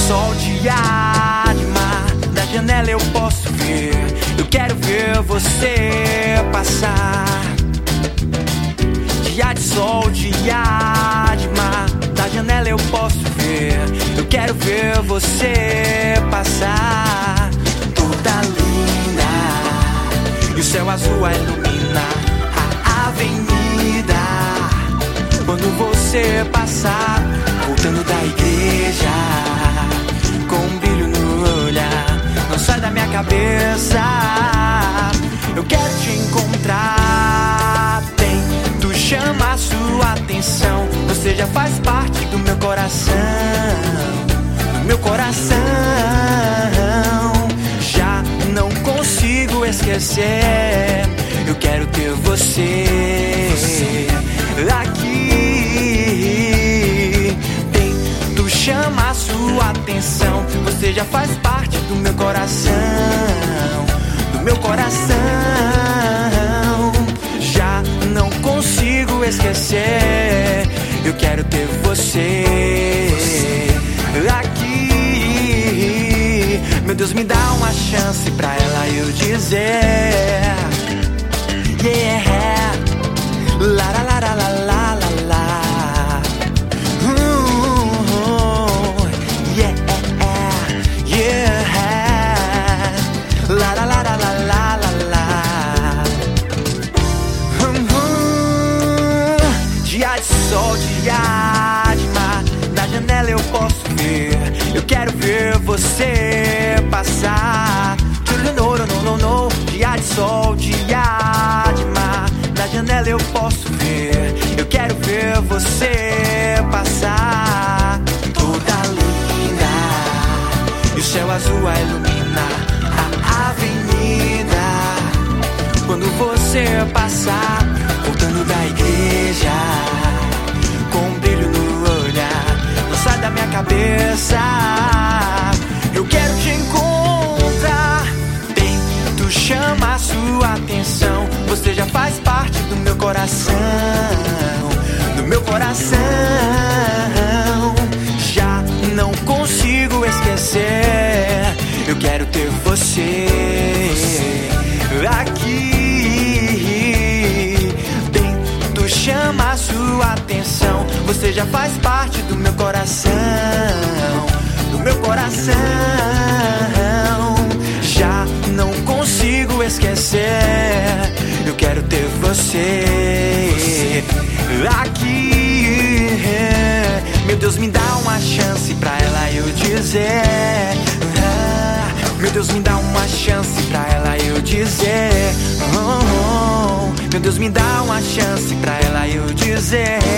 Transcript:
sol, dia de mar, da janela eu posso ver. Eu quero ver você passar. Dia de sol, dia de mar, da janela eu posso ver. Eu quero ver você passar. Toda linda, e o céu azul a iluminar a avenida. Quando você passar, voltando da igreja, com um brilho no olhar, não sai da minha cabeça. Eu quero te encontrar, tento chamar a sua atenção. Você já faz parte do meu coração, do meu coração. Já não consigo esquecer. Eu quero ter você aqui. Tento chamar a sua atenção. Você já faz parte do meu coração, do meu coração. Já não consigo esquecer. Eu quero ter você aqui. Meu Deus, me dá uma chance pra ela eu dizer yeah, la la la la la la la la. Yeah, yeah, la la la la la la la la. Dia de sol, dia de mar, da janela eu posso ver. Eu quero ver você passar. No, no, no, no. Dia de sol, dia de mar, da janela eu posso ver. Eu quero ver você passar. Toda linda, e o céu azul a iluminar a avenida. Quando você passar, voltando da igreja, com um brilho no olhar, não sai da minha cabeça. Eu quero te encontrar, tento chamar a sua atenção. Você já faz parte do meu coração, do meu coração. Já não consigo esquecer. Eu quero ter você aqui. Tento chamar a sua atenção. Você já faz parte do meu coração, do meu coração. Já não consigo esquecer. Eu quero ter você aqui. Meu Deus, me dá uma chance pra ela eu dizer. Meu Deus, me dá uma chance pra ela eu dizer. Meu Deus, me dá uma chance pra ela eu dizer.